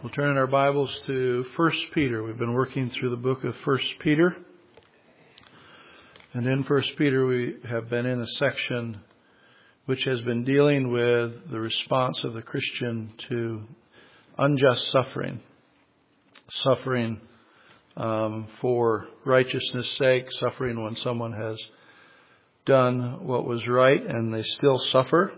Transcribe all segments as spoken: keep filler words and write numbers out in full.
We'll turn in our Bibles to First Peter. We've been working through the book of First Peter. And in First Peter we have been in a section which has been dealing with the response of the Christian to unjust suffering. Suffering um, for righteousness' sake, suffering when someone has done what was right and they still suffer.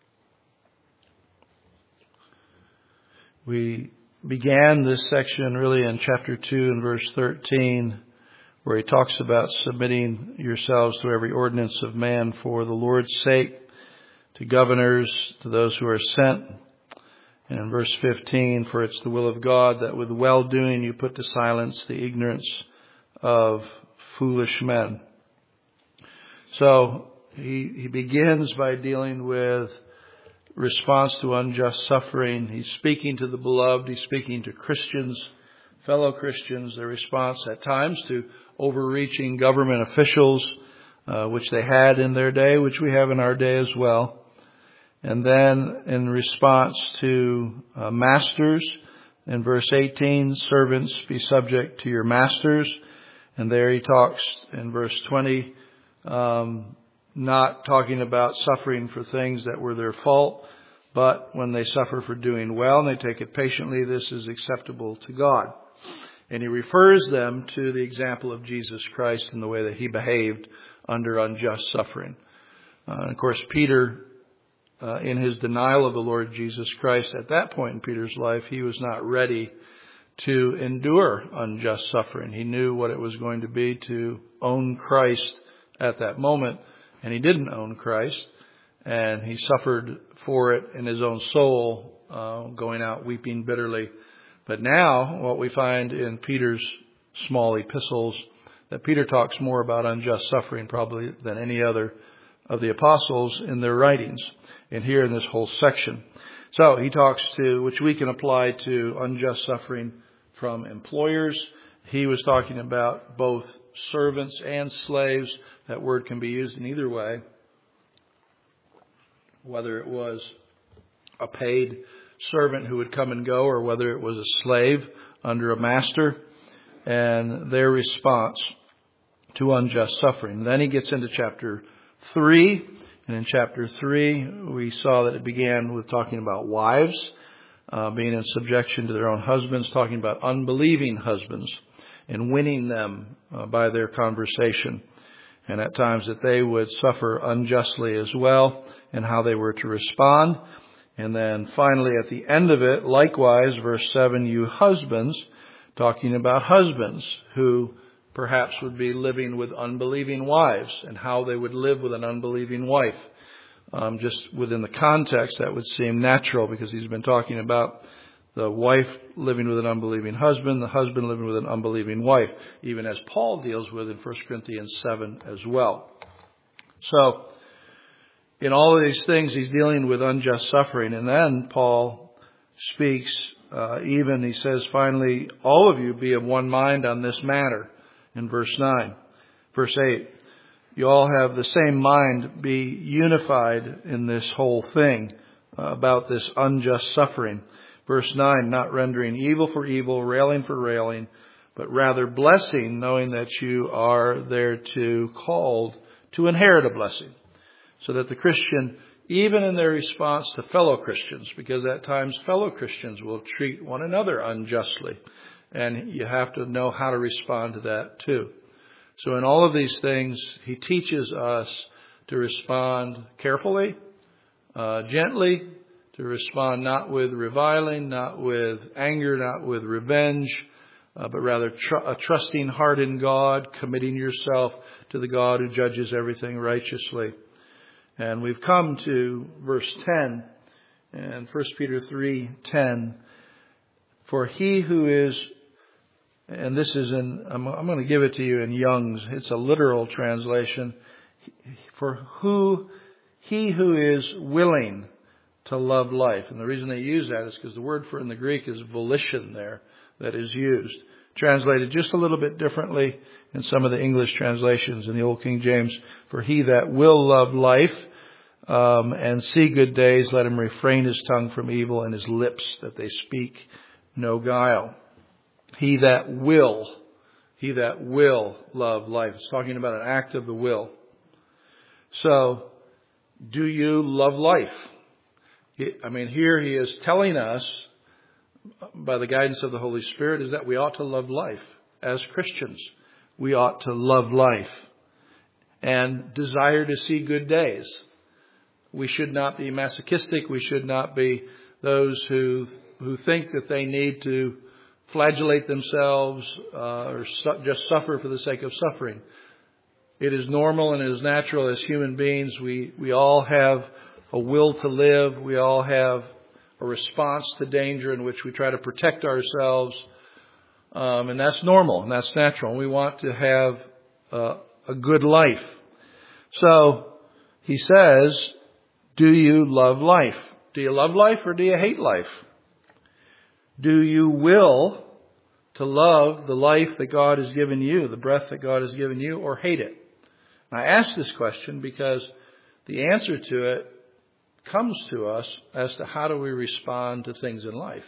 We began this section really in chapter two and verse thirteen, where he talks about submitting yourselves to every ordinance of man for the Lord's sake, to governors, to those who are sent. And in verse fifteen, for it's the will of God that with well-doing you put to silence the ignorance of foolish men. So he, he begins by dealing with response to unjust suffering. He's speaking to the beloved. He's speaking to Christians, fellow Christians, their response at times to overreaching government officials, uh, which they had in their day, which we have in our day as well. And then in response to uh, masters, in verse eighteen, servants, be subject to your masters. And there he talks in verse twenty, um, not talking about suffering for things that were their fault, but when they suffer for doing well and they take it patiently, this is acceptable to God. And he refers them to the example of Jesus Christ in the way that he behaved under unjust suffering. Uh, and of course, Peter, uh, in his denial of the Lord Jesus Christ, at that point in Peter's life, he was not ready to endure unjust suffering. He knew what it was going to be to own Christ at that moment. And he didn't own Christ, and he suffered for it in his own soul, uh, going out weeping bitterly. But now, what we find in Peter's small epistles, that Peter talks more about unjust suffering probably than any other of the apostles in their writings, and here in this whole section. So he talks to, which we can apply to unjust suffering from employers. He was talking about both servants and slaves. That word can be used in either way, whether it was a paid servant who would come and go or whether it was a slave under a master, and their response to unjust suffering. Then he gets into chapter three, and in chapter three we saw that it began with talking about wives uh, being in subjection to their own husbands, talking about unbelieving husbands and winning them uh, by their conversation. And at times that they would suffer unjustly as well, and how they were to respond. And then finally at the end of it, likewise, verse seven, you husbands, talking about husbands who perhaps would be living with unbelieving wives and how they would live with an unbelieving wife. Um, just within the context, that would seem natural because he's been talking about the wife living with an unbelieving husband, the husband living with an unbelieving wife, even as Paul deals with in First Corinthians seven as well. So, in all of these things, he's dealing with unjust suffering. And then Paul speaks, uh, even, he says, finally, all of you be of one mind on this matter, in verse nine. Verse eight, you all have the same mind, be unified in this whole thing uh, about this unjust suffering. Verse nine, not rendering evil for evil, railing for railing, but rather blessing, knowing that you are thereto called to inherit a blessing. So that the Christian, even in their response to fellow Christians, because at times fellow Christians will treat one another unjustly, and you have to know how to respond to that too. So in all of these things, he teaches us to respond carefully, uh, gently, to respond not with reviling, not with anger, not with revenge, uh, but rather tr- a trusting heart in God, committing yourself to the God who judges everything righteously. And we've come to verse ten, and First Peter three ten. For he who is, and this is in, I'm, I'm going to give it to you in Young's, it's a literal translation. For who, he who is willing to love life. And the reason they use that is because the word for in the Greek is volition there that is used. Translated just a little bit differently in some of the English translations in the Old King James. For he that will love life um, and see good days, let him refrain his tongue from evil and his lips that they speak no guile. He that will, he that will love life. It's talking about an act of the will. So, do you love life? I mean, here he is telling us, by the guidance of the Holy Spirit, is that we ought to love life. As Christians, we ought to love life and desire to see good days. We should not be masochistic. We should not be those who who think that they need to flagellate themselves uh, or su- just suffer for the sake of suffering. It is normal and it is natural as human beings. We, we all have a will to live. We all have a response to danger in which we try to protect ourselves. Um, and that's normal and that's natural. We want to have uh, a good life. So he says, do you love life? Do you love life or do you hate life? Do you will to love the life that God has given you, the breath that God has given you, or hate it? I ask this question because the answer to it comes to us as to how do we respond to things in life.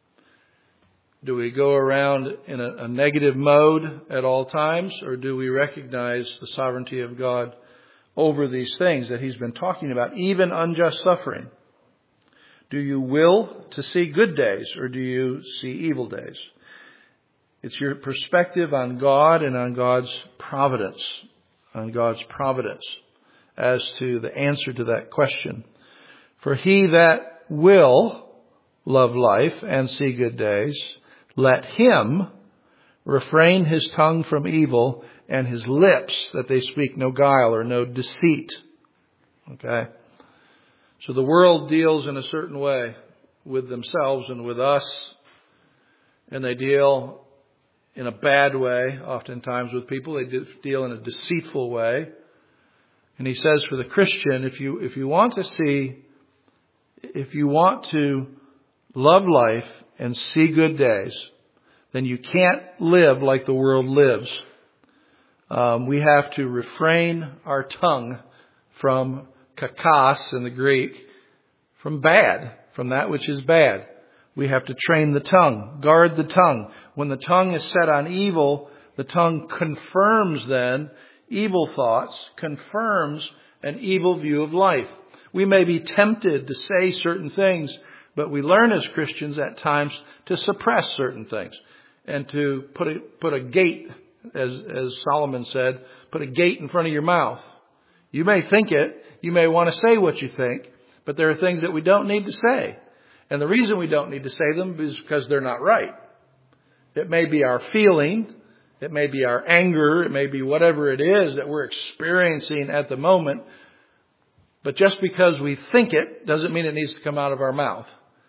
Do we go around in a, a negative mode at all times, or do we recognize the sovereignty of God over these things that he's been talking about, even unjust suffering? Do you will to see good days, or do you see evil days? It's your perspective on God and on God's providence, on God's providence as to the answer to that question. For he that will love life and see good days, let him refrain his tongue from evil and his lips that they speak no guile or no deceit. Okay? So the world deals in a certain way with themselves and with us, and they deal in a bad way oftentimes with people. They deal in a deceitful way. And he says for the Christian, if you if you want to see, if you want to love life and see good days, then you can't live like the world lives. Um, we have to refrain our tongue from kakos in the Greek, from bad, from that which is bad. We have to train the tongue, guard the tongue. When the tongue is set on evil, the tongue confirms then evil thoughts, confirms an evil view of life. We may be tempted to say certain things, but we learn as Christians at times to suppress certain things and to put a, put a gate, as, as Solomon said, put a gate in front of your mouth. You may think it, you may want to say what you think, but there are things that we don't need to say. And the reason we don't need to say them is because they're not right. It may be our feeling, it may be our anger, it may be whatever it is that we're experiencing at the moment. But just because we think it doesn't mean it needs to come out of our mouth.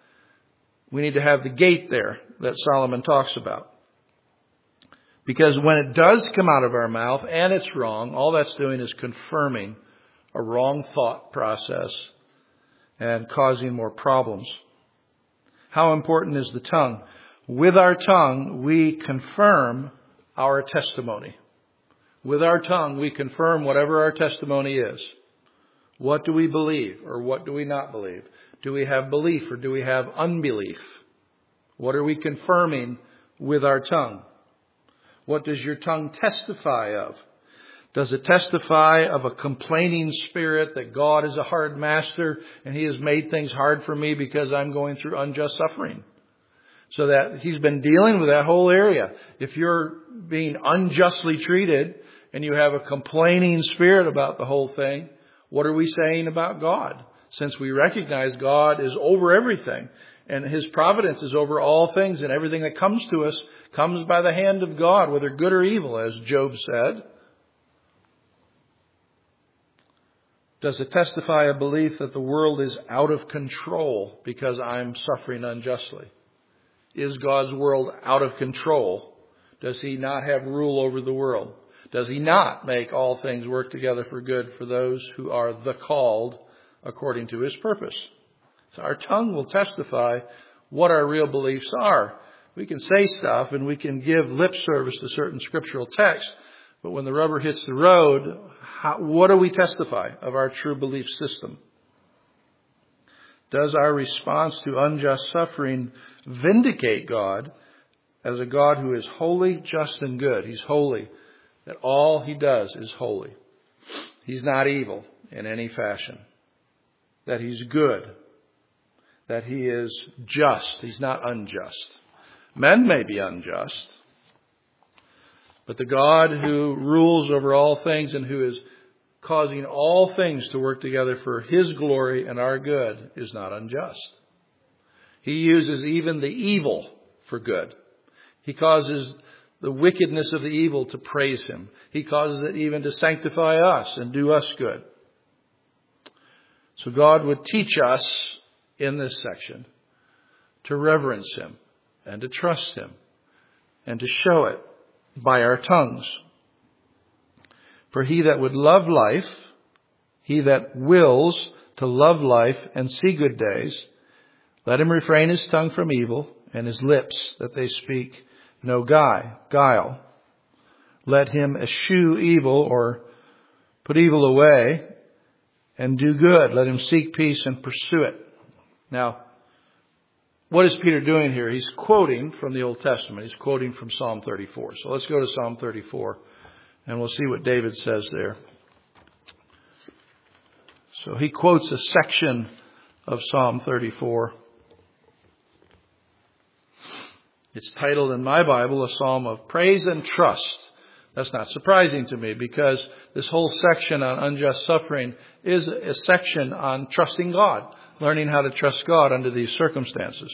We need to have the gate there that Solomon talks about. Because when it does come out of our mouth and it's wrong, all that's doing is confirming a wrong thought process and causing more problems. How important is the tongue? With our tongue, we confirm our testimony. With our tongue, we confirm whatever our testimony is. What do we believe or what do we not believe? Do we have belief or do we have unbelief? What are we confirming with our tongue? What does your tongue testify of? Does it testify of a complaining spirit that God is a hard master and he has made things hard for me because I'm going through unjust suffering? So that he's been dealing with that whole area. If you're being unjustly treated and you have a complaining spirit about the whole thing, what are we saying about God? Since we recognize God is over everything and his providence is over all things, and everything that comes to us comes by the hand of God, whether good or evil, as Job said. Does it testify a belief that the world is out of control because I'm suffering unjustly? Is God's world out of control? Does he not have rule over the world? Does he not make all things work together for good for those who are the called according to his purpose? So our tongue will testify what our real beliefs are. We can say stuff and we can give lip service to certain scriptural texts, but when the rubber hits the road, how, what do we testify of our true belief system? Does our response to unjust suffering vindicate God as a God who is holy, just, and good? He's holy. That all he does is holy. He's not evil in any fashion. That he's good. That he is just. He's not unjust. Men may be unjust. But the God who rules over all things and who is causing all things to work together for his glory and our good is not unjust. He uses even the evil for good. He causes the wickedness of the evil to praise him. He causes it even to sanctify us and do us good. So God would teach us in this section to reverence him and to trust him and to show it by our tongues. For he that would love life, he that wills to love life and see good days, let him refrain his tongue from evil and his lips that they speak no guile. Let him eschew evil or put evil away and do good. Let him seek peace and pursue it. Now, what is Peter doing here? He's quoting from the Old Testament. He's quoting from Psalm thirty-four. So let's go to Psalm thirty-four and we'll see what David says there. So he quotes a section of Psalm thirty-four. It's titled in my Bible, a Psalm of Praise and Trust. That's not surprising to me because this whole section on unjust suffering is a section on trusting God, learning how to trust God under these circumstances.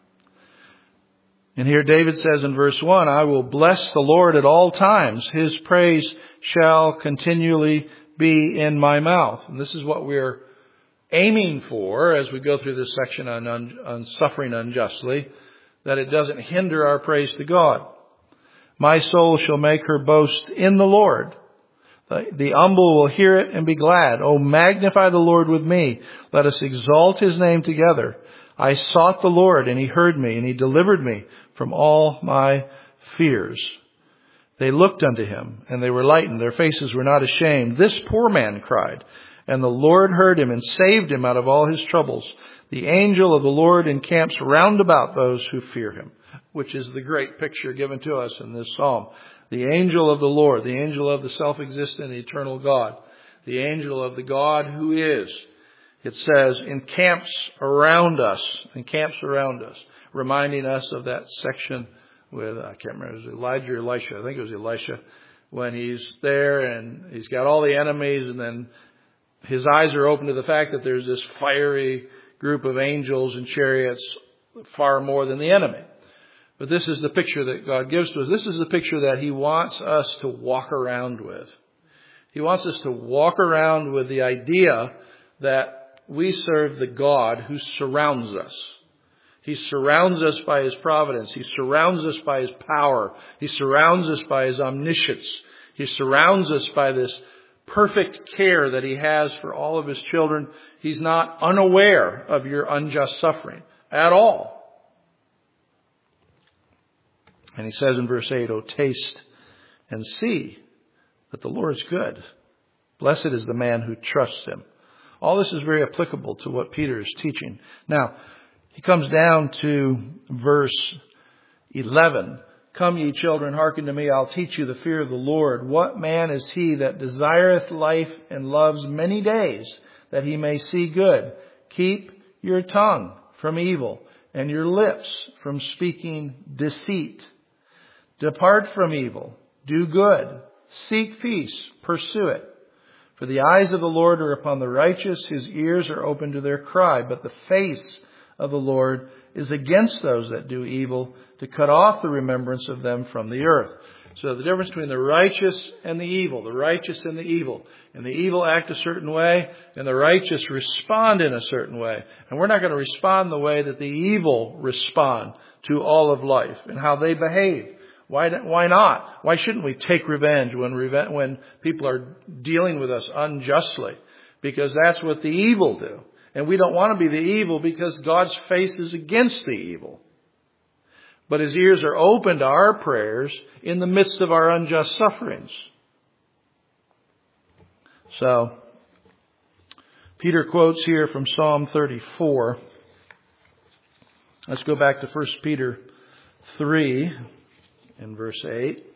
And here David says in verse one, I will bless the Lord at all times. His praise shall continually be in my mouth. And this is what we're aiming for as we go through this section on, un- on suffering unjustly, that it doesn't hinder our praise to God. My soul shall make her boast in the Lord. The, the humble will hear it and be glad. Oh, magnify the Lord with me. Let us exalt his name together. I sought the Lord, and he heard me, and he delivered me from all my fears. They looked unto him, and they were lightened. Their faces were not ashamed. This poor man cried, and the Lord heard him and saved him out of all his troubles. The angel of the Lord encamps round about those who fear him, which is the great picture given to us in this psalm. The angel of the Lord, the angel of the self-existent eternal God, the angel of the God who is, it says, encamps around us, encamps around us, reminding us of that section with, I can't remember, it was Elijah or Elisha, I think it was Elisha, when he's there and he's got all the enemies and then his eyes are open to the fact that there's this fiery group of angels and chariots far more than the enemy. But this is the picture that God gives to us. This is the picture that he wants us to walk around with. He wants us to walk around with the idea that we serve the God who surrounds us. He surrounds us by his providence. He surrounds us by his power. He surrounds us by his omniscience. He surrounds us by this perfect care that he has for all of his children. He's not unaware of your unjust suffering at all. And he says in verse eight, oh, taste and see that the Lord is good. Blessed is the man who trusts him. All this is very applicable to what Peter is teaching. Now, he comes down to verse eleven. Come, ye children, hearken to me. I'll teach you the fear of the Lord. What man is he that desireth life and loves many days, that he may see good? Keep your tongue from evil and your lips from speaking deceit. Depart from evil. Do good. Seek peace. Pursue it. For the eyes of the Lord are upon the righteous. His ears are open to their cry. But the face of the Lord is against those that do evil, to cut off the remembrance of them from the earth. So the difference between the righteous and the evil, the righteous and the evil. And the evil act a certain way, and the righteous respond in a certain way. And we're not going to respond the way that the evil respond to all of life and how they behave. Why, why not? Why shouldn't we take revenge when, reve- when people are dealing with us unjustly? Because that's what the evil do. And we don't want to be the evil because God's face is against the evil. But his ears are open to our prayers in the midst of our unjust sufferings. So, Peter quotes here from Psalm thirty-four. Let's go back to First Peter three in verse eight.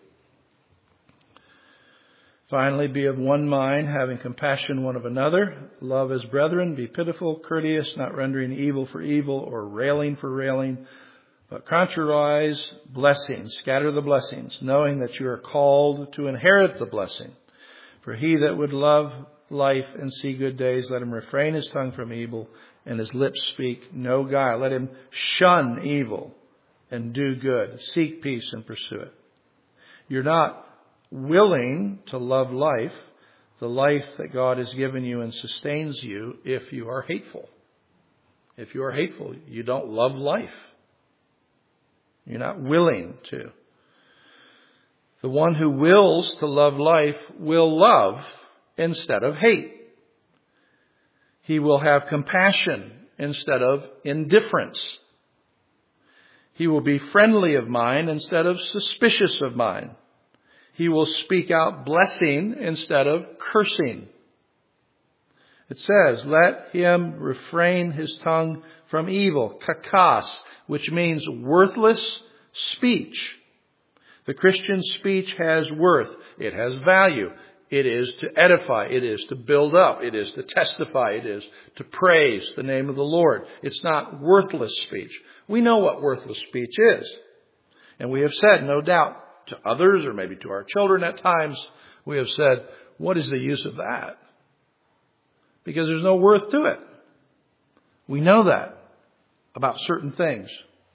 Finally, be of one mind, having compassion one of another. Love as brethren. Be pitiful, courteous, not rendering evil for evil or railing for railing, but contrariwise blessing. Scatter the blessings, knowing that you are called to inherit the blessing. For he that would love life and see good days, let him refrain his tongue from evil and his lips speak no guile. Let him shun evil and do good. Seek peace and pursue it. You're not willing to love life, the life that God has given you and sustains you, if you are hateful. If you are hateful, you don't love life. You're not willing to. The one who wills to love life will love instead of hate. He will have compassion instead of indifference. He will be friendly of mind instead of suspicious of mind. He will speak out blessing instead of cursing. It says, let him refrain his tongue from evil, kakas, which means worthless speech. The Christian speech has worth. It has value. It is to edify. It is to build up. It is to testify. It is to praise the name of the Lord. It's not worthless speech. We know what worthless speech is. And we have said, no doubt, to others or maybe to our children at times, we have said, what is the use of that? Because there's no worth to it. We know that about certain things.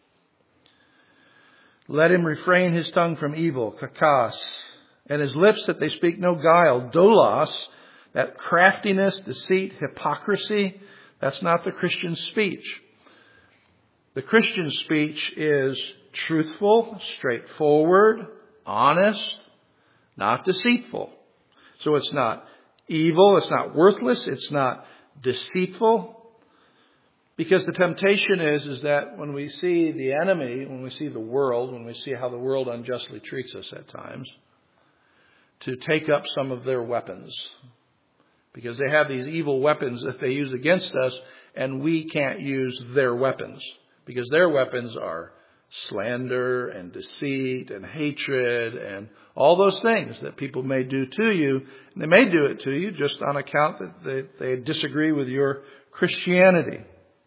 Let him refrain his tongue from evil, kakas, and his lips that they speak no guile, dolos, that craftiness, deceit, hypocrisy. That's not the Christian speech. The Christian speech is truthful, straightforward, honest, not deceitful. So it's not evil, it's not worthless, it's not deceitful. Because the temptation is, is that when we see the enemy, when we see the world, when we see how the world unjustly treats us at times, to take up some of their weapons. Because they have these evil weapons that they use against us, and we can't use their weapons. Because their weapons are slander and deceit and hatred and all those things that people may do to you. And they may do it to you just on account that they, they disagree with your Christianity.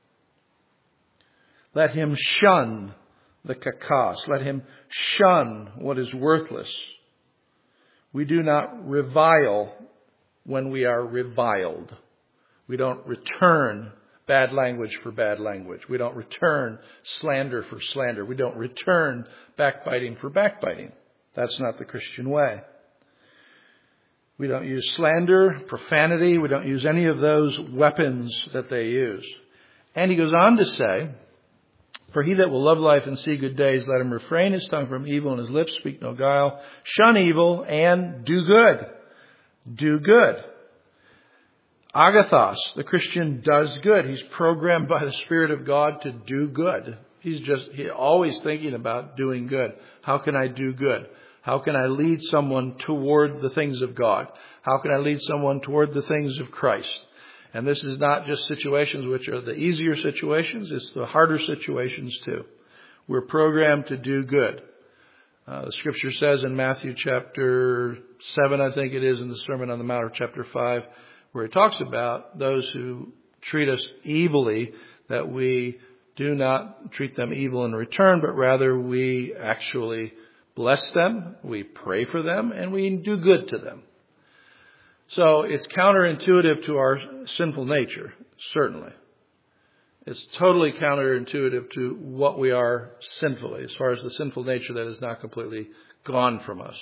Let him shun the kakas. Let him shun what is worthless. We do not revile when we are reviled. We don't return bad language for bad language. We don't return slander for slander. We don't return backbiting for backbiting. That's not the Christian way. We don't use slander, profanity. We don't use any of those weapons that they use. And he goes on to say, for he that will love life and see good days, let him refrain his tongue from evil and his lips speak no guile. Shun evil and do good. Do good. Agathos, the Christian does good. He's programmed by the Spirit of God to do good. He's just he always thinking about doing good. How can I do good? How can I lead someone toward the things of God? How can I lead someone toward the things of Christ? And this is not just situations which are the easier situations. It's the harder situations too. We're programmed to do good. Uh, the scripture says in Matthew chapter seven, I think it is, in the Sermon on the Mount, or chapter five, where it talks about those who treat us evilly, that we do not treat them evil in return, but rather we actually bless them, we pray for them, and we do good to them. So it's counterintuitive to our sinful nature, certainly. It's totally counterintuitive to what we are sinfully, as far as the sinful nature that is not completely gone from us.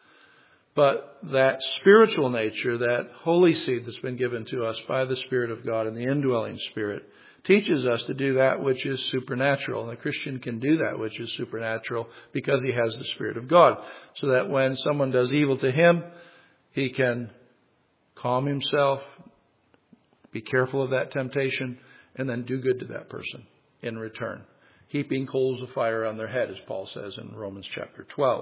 But that spiritual nature, that holy seed that's been given to us by the Spirit of God and the indwelling Spirit, teaches us to do that which is supernatural. And the Christian can do that which is supernatural because he has the Spirit of God. So that when someone does evil to him, he can calm himself, be careful of that temptation, and then do good to that person in return. Heaping coals of fire on their head, as Paul says in Romans chapter twelve.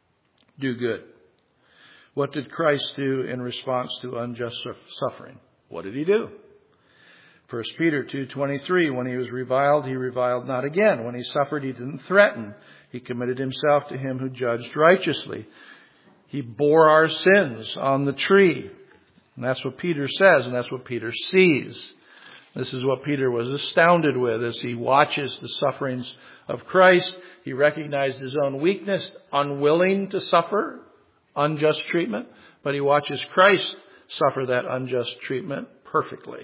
Do good. What did Christ do in response to unjust suffering? What did he do? First Peter two twenty-three, when he was reviled, he reviled not again. When he suffered, he didn't threaten. He committed himself to him who judged righteously. He bore our sins on the tree. And that's what Peter says, and that's what Peter sees. This is what Peter was astounded with as he watches the sufferings of Christ. He recognized his own weakness, unwilling to suffer unjust treatment, but he watches Christ suffer that unjust treatment perfectly.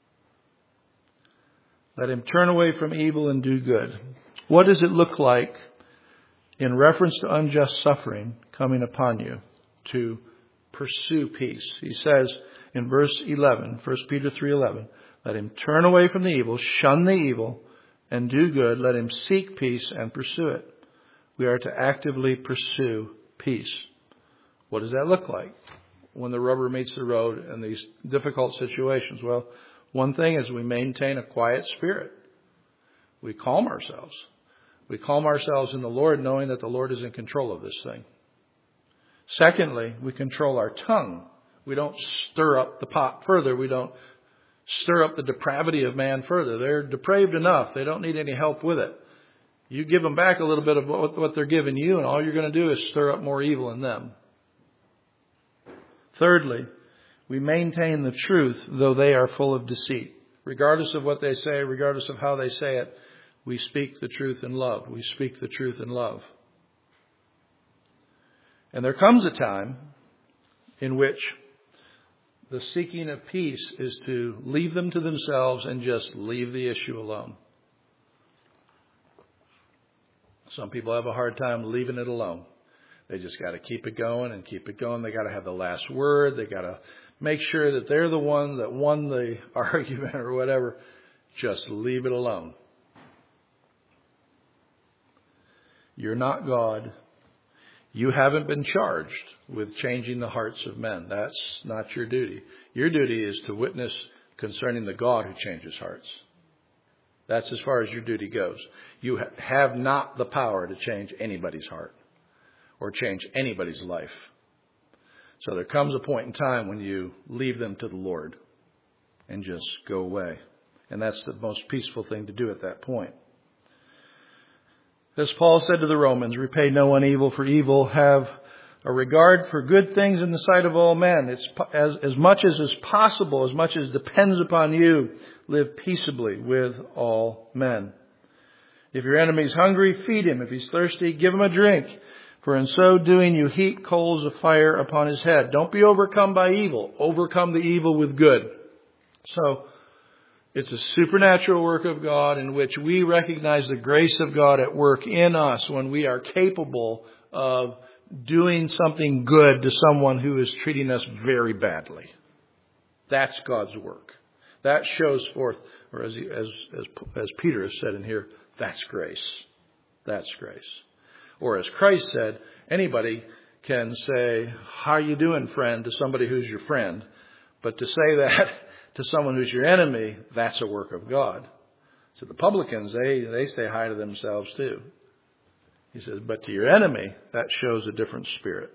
Let him turn away from evil and do good. What does it look like in reference to unjust suffering coming upon you to pursue peace? He says in verse eleven, First Peter three eleven, let him turn away from the evil, shun the evil, and do good. Let him seek peace and pursue it. We are to actively pursue peace. What does that look like when the rubber meets the road in these difficult situations? Well, one thing is we maintain a quiet spirit. We calm ourselves. We calm ourselves in the Lord, knowing that the Lord is in control of this thing. Secondly, we control our tongue. We don't stir up the pot further. We don't stir up the depravity of man further. They're depraved enough. They don't need any help with it. You give them back a little bit of what they're giving you, and all you're going to do is stir up more evil in them. Thirdly, we maintain the truth, though they are full of deceit. Regardless of what they say, regardless of how they say it, we speak the truth in love. We speak the truth in love. And there comes a time in which the seeking of peace is to leave them to themselves and just leave the issue alone. Some people have a hard time leaving it alone. They just got to keep it going and keep it going. They got to have the last word. They got to make sure that they're the one that won the argument or whatever. Just leave it alone. You're not God. You haven't been charged with changing the hearts of men. That's not your duty. Your duty is to witness concerning the God who changes hearts. That's as far as your duty goes. You have not the power to change anybody's heart or change anybody's life. So there comes a point in time when you leave them to the Lord and just go away. And that's the most peaceful thing to do at that point. As Paul said to the Romans, repay no one evil for evil. Have a regard for good things in the sight of all men. It's as, as much as is possible, as much as depends upon you, live peaceably with all men. If your enemy is hungry, feed him. If he's thirsty, give him a drink. For in so doing, you heap coals of fire upon his head. Don't be overcome by evil. Overcome the evil with good. So, it's a supernatural work of God in which we recognize the grace of God at work in us when we are capable of doing something good to someone who is treating us very badly. That's God's work. That shows forth, or as, he, as, as, as Peter has said in here, that's grace. That's grace. Or as Christ said, anybody can say, how you doing, friend, to somebody who's your friend. But to say that to someone who's your enemy, that's a work of God. So the publicans, they, they say hi to themselves too. He says, but to your enemy, that shows a different spirit.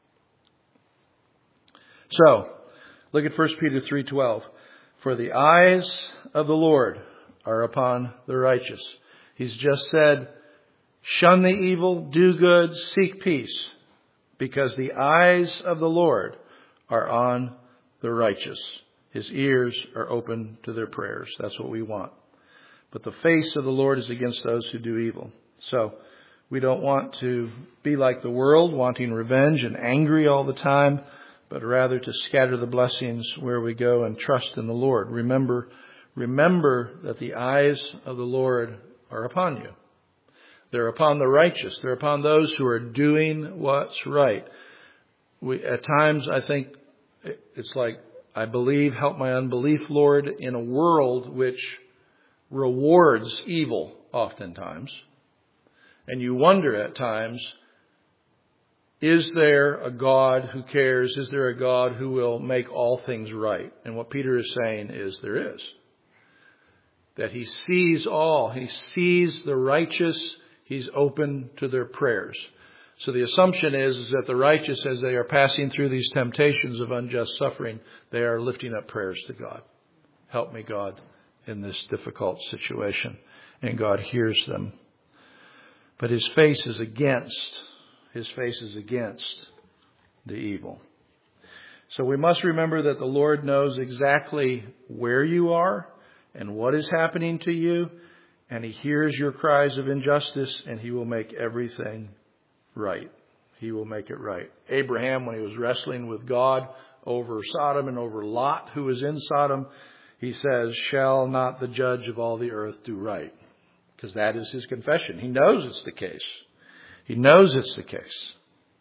So, look at First Peter three twelve. For the eyes of the Lord are upon the righteous. He's just said, shun the evil, do good, seek peace. Because the eyes of the Lord are on the righteous. His ears are open to their prayers. That's what we want. But the face of the Lord is against those who do evil. So we don't want to be like the world, wanting revenge and angry all the time, but rather to scatter the blessings where we go and trust in the Lord. Remember, remember that the eyes of the Lord are upon you. They're upon the righteous. They're upon those who are doing what's right. We, at times, I think it's like, I believe, help my unbelief, Lord, in a world which rewards evil oftentimes. And you wonder at times, is there a God who cares? Is there a God who will make all things right? And what Peter is saying is there is. That he sees all. He sees the righteous. He's open to their prayers. So the assumption is, is that the righteous, as they are passing through these temptations of unjust suffering, they are lifting up prayers to God. Help me, God, in this difficult situation. And God hears them. But his face is against, his face is against the evil. So we must remember that the Lord knows exactly where you are and what is happening to you. And he hears your cries of injustice, and he will make everything right. He will make it right. Abraham, when he was wrestling with God over Sodom and over Lot, who was in Sodom, he says, shall not the judge of all the earth do right? Because that is his confession. He knows it's the case. He knows it's the case.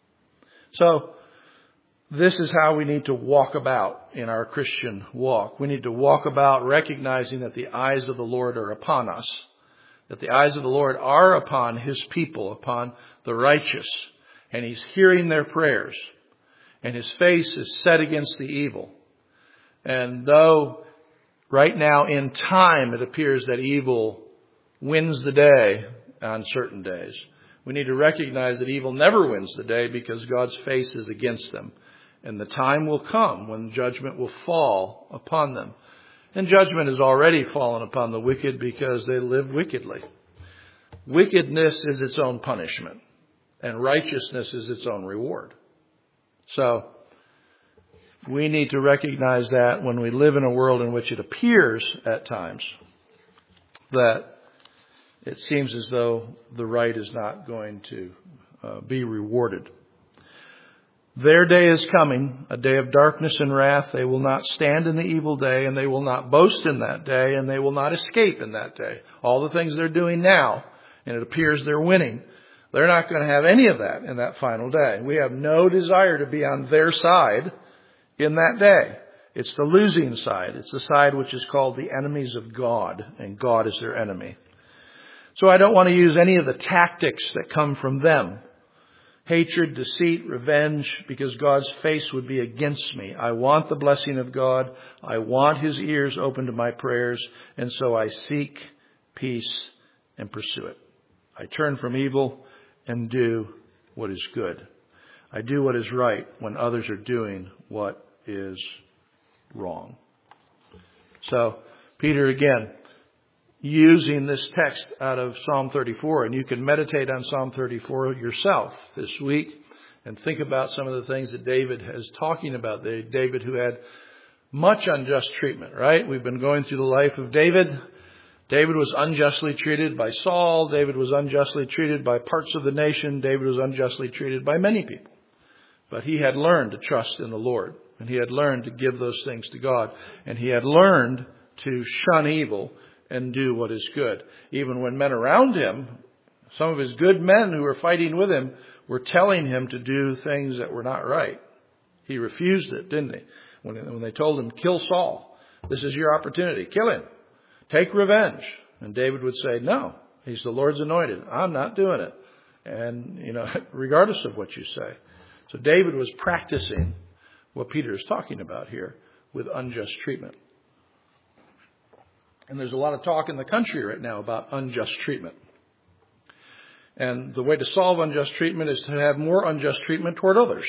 So, this is how we need to walk about in our Christian walk. We need to walk about recognizing that the eyes of the Lord are upon us. That the eyes of the Lord are upon his people, upon the righteous. And he's hearing their prayers. And his face is set against the evil. And though right now in time it appears that evil wins the day on certain days, we need to recognize that evil never wins the day because God's face is against them. And the time will come when judgment will fall upon them. And judgment has already fallen upon the wicked because they live wickedly. Wickedness is its own punishment, and righteousness is its own reward. So, we need to recognize that when we live in a world in which it appears at times that it seems as though the right is not going to uh, be rewarded. Their day is coming, a day of darkness and wrath. They will not stand in the evil day, and they will not boast in that day, and they will not escape in that day. All the things they're doing now, and it appears they're winning, they're not going to have any of that in that final day. We have no desire to be on their side in that day. It's the losing side. It's the side which is called the enemies of God, and God is their enemy. So I don't want to use any of the tactics that come from them. Hatred, deceit, revenge, because God's face would be against me. I want the blessing of God. I want his ears open to my prayers. And so I seek peace and pursue it. I turn from evil and do what is good. I do what is right when others are doing what is wrong. So, Peter again, using this text out of Psalm thirty-four. And you can meditate on Psalm thirty-four yourself this week and think about some of the things that David is talking about. David who had much unjust treatment, right? We've been going through the life of David. David was unjustly treated by Saul. David was unjustly treated by parts of the nation. David was unjustly treated by many people. But he had learned to trust in the Lord. And he had learned to give those things to God. And he had learned to shun evil and do what is good. Even when men around him, some of his good men who were fighting with him, were telling him to do things that were not right. He refused it, didn't he? When, when they told him, kill Saul. This is your opportunity. Kill him. Take revenge. And David would say, no, he's the Lord's anointed. I'm not doing it. And, you know, regardless of what you say. So David was practicing what Peter is talking about here with unjust treatment. And there's a lot of talk in the country right now about unjust treatment. And the way to solve unjust treatment is to have more unjust treatment toward others.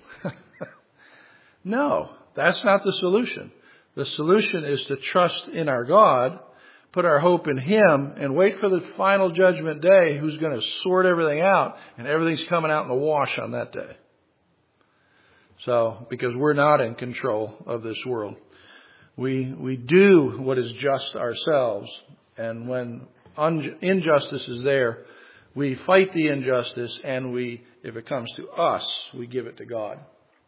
No, that's not the solution. The solution is to trust in our God, put our hope in him, and wait for the final judgment day who's going to sort everything out, and everything's coming out in the wash on that day. So, because we're not in control of this world. We we do what is just ourselves, and when un- injustice is there, we fight the injustice, and we, if it comes to us, we give it to God.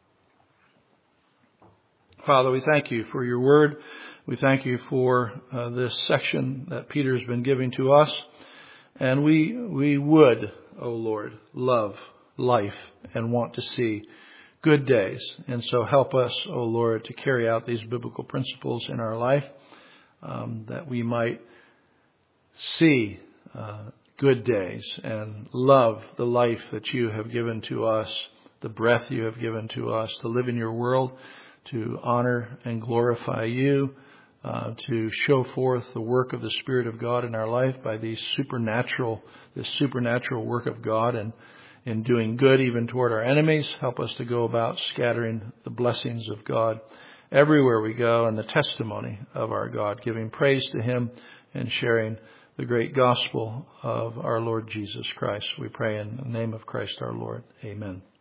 Father, we thank you for your word. We thank you for uh, this section that Peter has been giving to us, and we we would, O Lord, love life and want to see good days. And so help us, O Lord, to carry out these biblical principles in our life, um, that we might see uh, good days and love the life that you have given to us, the breath you have given to us, to live in your world, to honor and glorify you, uh, to show forth the work of the Spirit of God in our life by these supernatural, this supernatural work of God and in doing good even toward our enemies. Help us to go about scattering the blessings of God everywhere we go and the testimony of our God, giving praise to Him and sharing the great gospel of our Lord Jesus Christ. We pray in the name of Christ our Lord. Amen.